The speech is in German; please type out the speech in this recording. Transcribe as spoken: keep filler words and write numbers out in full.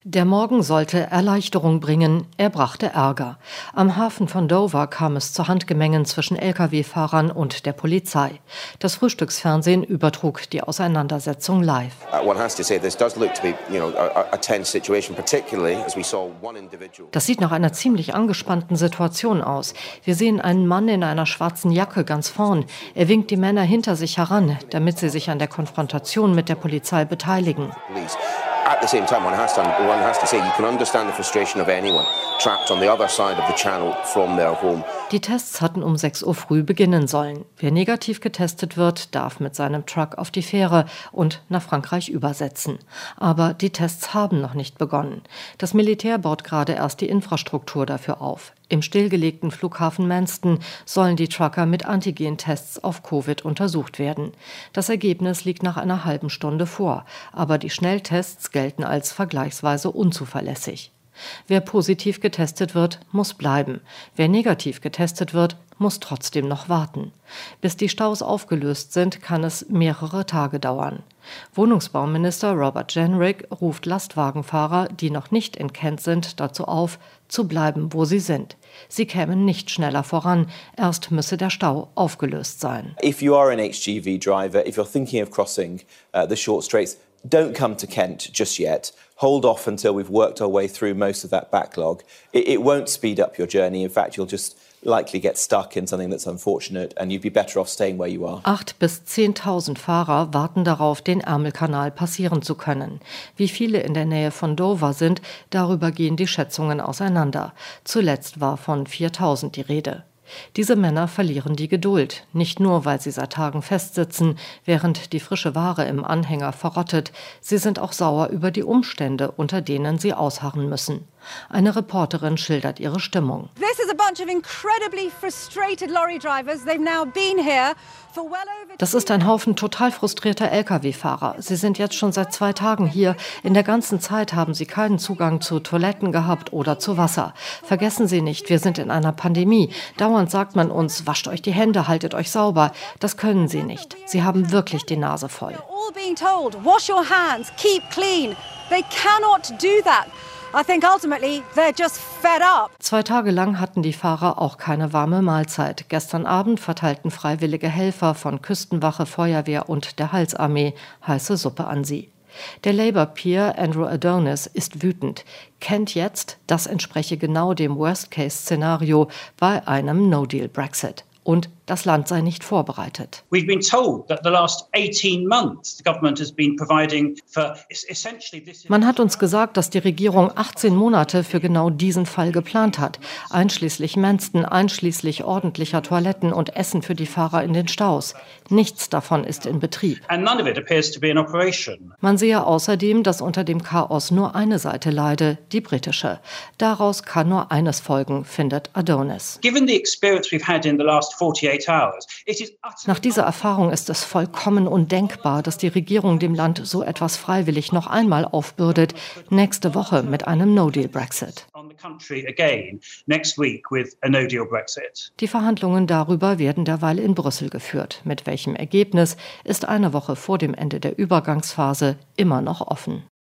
Der Morgen sollte Erleichterung bringen, er brachte Ärger. Am Hafen von Dover kam es zu Handgemengen zwischen L K W-Fahrern und der Polizei. Das Frühstücksfernsehen übertrug die Auseinandersetzung live. Das sieht nach einer ziemlich angespannten Situation aus. Wir sehen einen Mann in einer schwarzen Jacke ganz vorn. Er winkt die Männer hinter sich heran, damit sie sich an der Konfrontation mit der Polizei beteiligen. At the same time, one has to, one has to say, you can understand the frustration of anyone trapped on the other side of the channel from their home. Die Tests hatten um sechs Uhr früh beginnen sollen. Wer negativ getestet wird, darf mit seinem Truck auf die Fähre und nach Frankreich übersetzen. Aber die Tests haben noch nicht begonnen. Das Militär baut gerade erst die Infrastruktur dafür auf. Im stillgelegten Flughafen Manston sollen die Trucker mit Antigen-Tests auf Covid untersucht werden. Das Ergebnis liegt nach einer halben Stunde vor, aber die Schnelltests gelten als vergleichsweise unzuverlässig. Wer positiv getestet wird, muss bleiben. Wer negativ getestet wird, muss trotzdem noch warten. Bis die Staus aufgelöst sind, kann es mehrere Tage dauern. Wohnungsbauminister Robert Jenrick ruft Lastwagenfahrer, die noch nicht in Kent sind, dazu auf, zu bleiben, wo sie sind. Sie kämen nicht schneller voran, erst müsse der Stau aufgelöst sein. If you are an H G V driver, if you're thinking of crossing uh, the short straits, don't come to Kent just yet. Hold off until we've worked our way through most of that backlog. It, it won't speed up your journey. In fact, you'll just likely get stuck in something that's unfortunate and you'd be better off staying where you are. Acht bis zehntausend Fahrer warten darauf, den Ärmelkanal passieren zu können. Wie viele in der Nähe von Dover sind, darüber gehen die Schätzungen auseinander. Zuletzt war von viertausend die Rede. Diese Männer verlieren die Geduld, nicht nur, weil sie seit Tagen festsitzen, während die frische Ware im Anhänger verrottet. Sie sind auch sauer über die Umstände, unter denen sie ausharren müssen. Eine Reporterin schildert ihre Stimmung. This is a bunch of incredibly frustrated lorry drivers. They've now been here for well over. Das ist ein Haufen total frustrierter L K W-Fahrer. Sie sind jetzt schon seit zwei Tagen hier. In der ganzen Zeit haben sie keinen Zugang zu Toiletten gehabt oder zu Wasser. Vergessen Sie nicht, wir sind in einer Pandemie. Dauernd sagt man uns, wascht euch die Hände, haltet euch sauber. Das können sie nicht. Sie haben wirklich die Nase voll. All being told, wash your hands, keep clean. They cannot do that. I think ultimately they're just fed up. Zwei Tage lang hatten die Fahrer auch keine warme Mahlzeit. Gestern Abend verteilten freiwillige Helfer von Küstenwache, Feuerwehr und der Heilsarmee heiße Suppe an sie. Der Labour-Peer Andrew Adonis ist wütend. Kent jetzt, das entspreche genau dem Worst-Case-Szenario bei einem No-Deal-Brexit. Und das Land sei nicht vorbereitet. We've been told that the last eighteen months the government has been providing for essentially this. Man hat uns gesagt, dass die Regierung achtzehn Monate für genau diesen Fall geplant hat, einschließlich Manston, einschließlich ordentlicher Toiletten und Essen für die Fahrer in den Staus. Nichts davon ist in Betrieb. And none of it appears to be in operation. Man sehe außerdem, dass unter dem Chaos nur eine Seite leide, die britische. Daraus kann nur eines folgen, findet Adonis. Given the experience we've had in the last forty-eight hours, it is Nach dieser Erfahrung ist es vollkommen undenkbar, dass die Regierung dem Land so etwas freiwillig noch einmal aufbürdet, nächste Woche mit einem No-Deal-Brexit. Die Verhandlungen darüber werden derweil in Brüssel geführt. Mit welchem Ergebnis ist eine Woche vor dem Ende der Übergangsphase immer noch offen.